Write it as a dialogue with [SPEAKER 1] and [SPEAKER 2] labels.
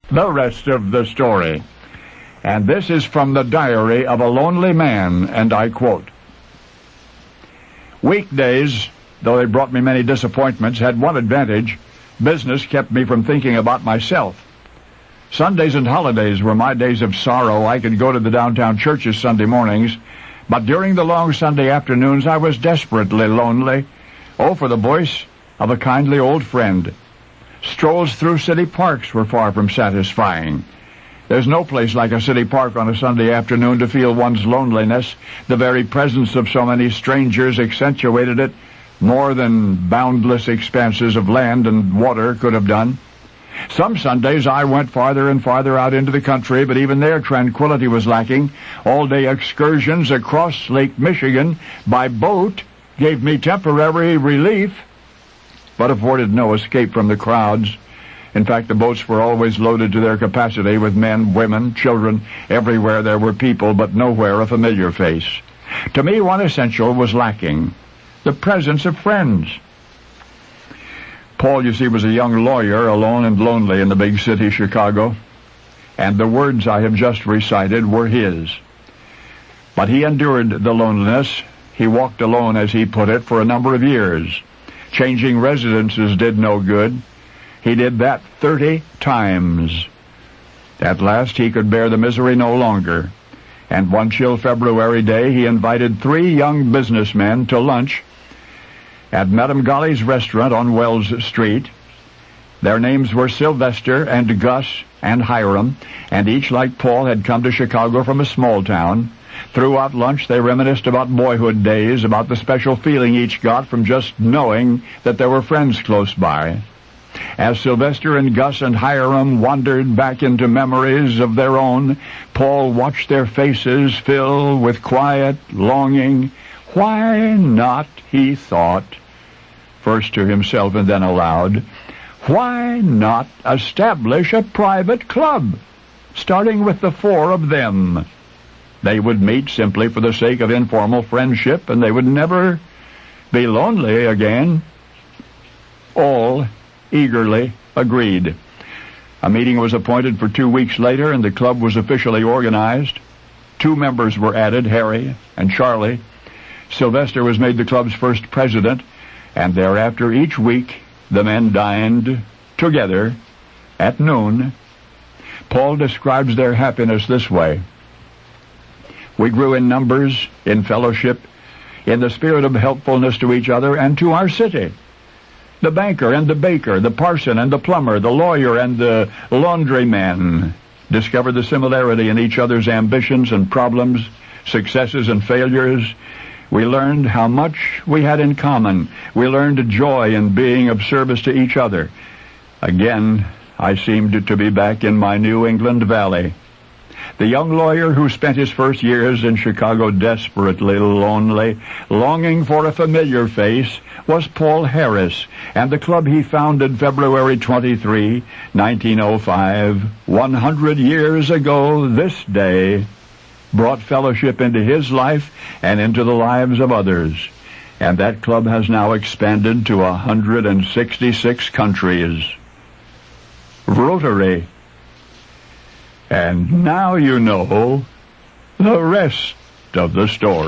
[SPEAKER 1] the rest of the story. And this is from the diary of a lonely man, and I quote, "Weekdays, though they brought me many disappointments, had one advantage. Business kept me from thinking about myself. Sundays and holidays were my days of sorrow. I could go to the downtown churches Sunday mornings, but during the long Sunday afternoons I was desperately lonely. Oh, for the voice of a kindly old friend. Strolls through city parks were far from satisfying. There's no place like a city park on a Sunday afternoon to feel one's loneliness. The very presence of so many strangers accentuated it more than boundless expanses of land and water could have done. Some Sundays I went farther and farther out into the country, but even there tranquility was lacking. All-day excursions across Lake Michigan by boat gave me temporary relief, but afforded no escape from the crowds. In fact, the boats were always loaded to their capacity with men, women, children. Everywhere there were people, but nowhere a familiar face. To me, one essential was lacking: the presence of friends. Paul, you see, was a young lawyer, alone and lonely in the big city, Chicago, and the words I have just recited were his. But he endured the loneliness. He walked alone, as he put it, for a number of years. Changing residences did no good. He did that 30 times. At last he could bear the misery no longer, and one chill February day he invited 3 young businessmen to lunch at Madame Golly's restaurant on Wells Street. Their names were Sylvester and Gus and Hiram, and each, like Paul, had come to Chicago from a small town. Throughout lunch they reminisced about boyhood days, about the special feeling each got from just knowing that there were friends close by. As Sylvester and Gus and Hiram wandered back into memories of their own, Paul watched their faces fill with quiet longing. Why not, he thought, first to himself and then aloud, why not establish a private club, starting with the 4 of them? They would meet simply for the sake of informal friendship, and they would never be lonely again. All eagerly agreed. A meeting was appointed for 2 weeks later, and the club was officially organized. 2 members were added, Harry and Charlie. Sylvester was made the club's first president, and thereafter each week the men dined together at noon. Paul describes their happiness this way: "We grew in numbers, in fellowship, in the spirit of helpfulness to each other and to our city. The banker and the baker, the parson and the plumber, the lawyer and the laundryman discovered the similarity in each other's ambitions and problems, successes and failures. We learned how much we had in common. We learned joy in being of service to each other. Again, I seemed to be back in my New England Valley." The young lawyer who spent his first years in Chicago desperately lonely, longing for a familiar face, was Paul Harris, and the club he founded February 23, 1905, 100 years ago this day, brought fellowship into his life and into the lives of others. And that club has now expanded to 166 countries. Rotary. And now you know the rest of the story.